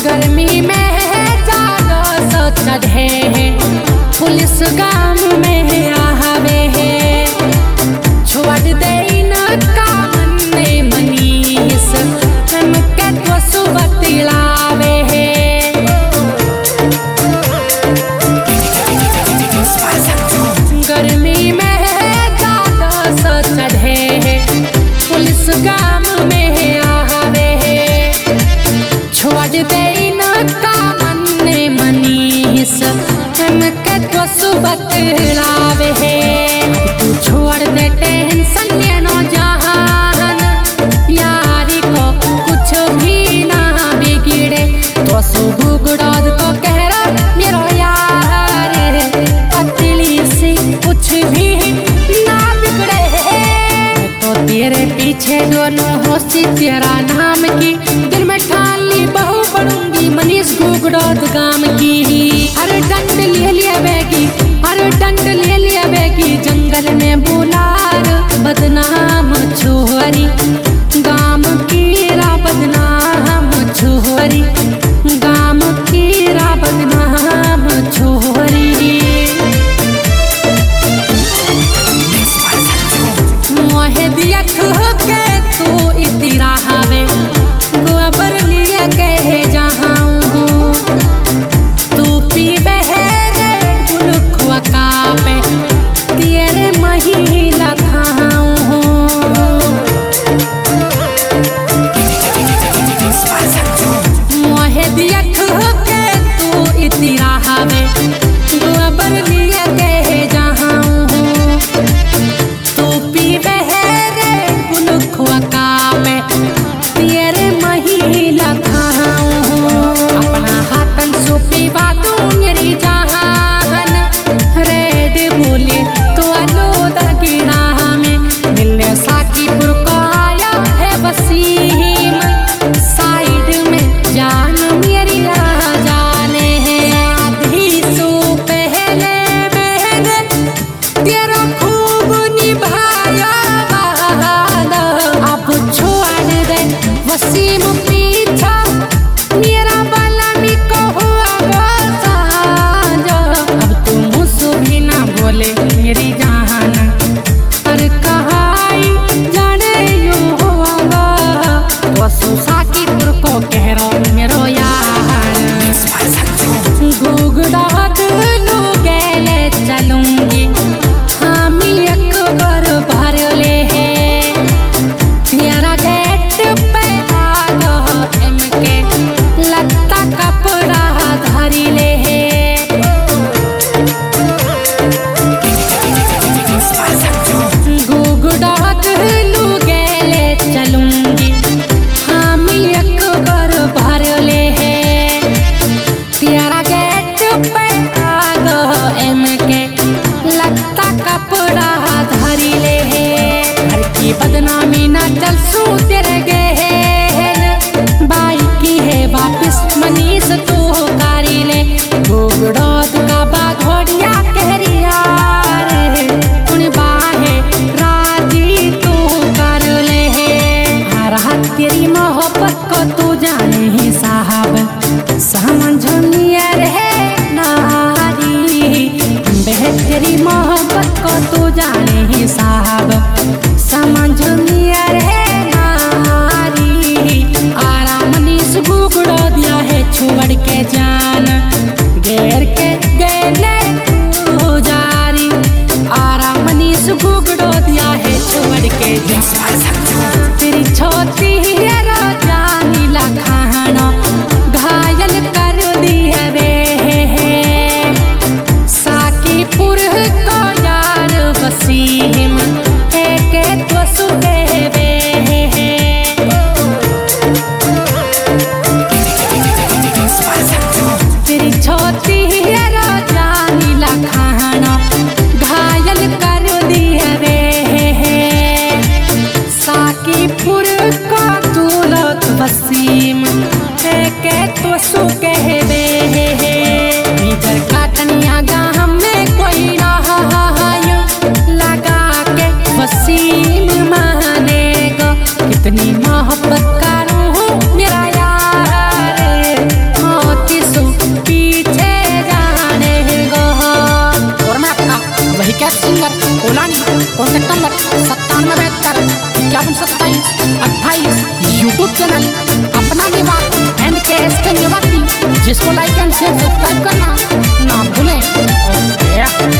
गर्मी में जादो सो चढ़े है पुलिस गाम में आवे है छोड़ दे न काम ने मनीष चमके तो सुबह तिलावे है गर्मी में जादो सो चढ़े है पुलिस गाम में आवे है छोड़ दे न काम ने मनीष चमके तो सुबह तिलावे है तू छोड़ दे टेंशन ये नौजहान यारी को कुछ भी ना बिगड़े तो सुबह को कह रहा मेरा यार पतली से कुछ भी ना बिगड़े तो तेरे पीछे दोनों होशी तेरा नाम की दिल में ठान ली बहू बनूंगी मनीष गुगड़ौद गाम की हर डंड ले लिया बैगी हर डंड ले लिया बैगी जंगल में बुलार बदनाम छोरी गाम की रा बदनाम छोरी गाम की रा बदनाम छोरी मोहे दिया के तू इतरा हवे गोबर लिए कहे जहाँ तू पीबे है गुलखुआ का पे तेरे महिला खाऊं मोहे दिया के तू इतरा हवे गोबर लिए कहे जहाँ तू पीबे है गुलखुआ का पे तेरे महिला खाऊं अपना हाथन सो पीवा तू मेरी जहान रेड बोले तो अलोदा गिरा में मिलने साकीपुर को आया है वसीम साइड में जान मेरी जाने है आधी सो पहले मैंने तेरा खूब निभाया वादा अब छोड़ दे वसीम पीछा मेरा बलमी को हुआ साजा अब तुम सो भी ना बोले मेरी जान पर कहाई जाने यू होगा तो साकीपुर को कह रहा मेरो यार गुगड़ौद लो गेले चलूंगी हम एक बार भर ले है तेरा गेट पे आगो एमके लत्ता कपड़ा धरी ले है गुगड़ौद लो गेले चलूंगी हम एक बार भर ले है तेरा गेट पे आगो एमके लत्ता कपड़ा धरी ले है घर की बदनामी ना चल सू तेरे गहन बाई की है वापिस मनीष तू कारी ले गुगड़ौद का बाघोड़िया कहरिया रे उन बाहे राजी तू कर ले है आ रहा तेरी मोहब्बत को तू जाने ही साहब समझनिया रे नारी बेहतरी मोहब्बत को तू जाने ही साहब समझनिया रे नारी आराम मनीष गुगड़ौदिया है छोड़ के जान घेर के गले तू जारी आराम मनीष गुगड़ौदिया है छोड़ के जान तेरी छोटी है राजानी लखाना घायल कर दी है वे साकीपुर को यार वसीम एक तो सुबह वे तेरी छोटी है राजानी लखाना घायल कर दी है वे साकीपुर का दूल्हा वसीम एक तो सुबह वे इधर काटनिया गाँव में कोई ना लगा के वसीम मानेगा कितनी मोहब्बत करूँ मेरा यार जिसको लाइक एंड शेयर सब्सक्राइब करना ना भूलें।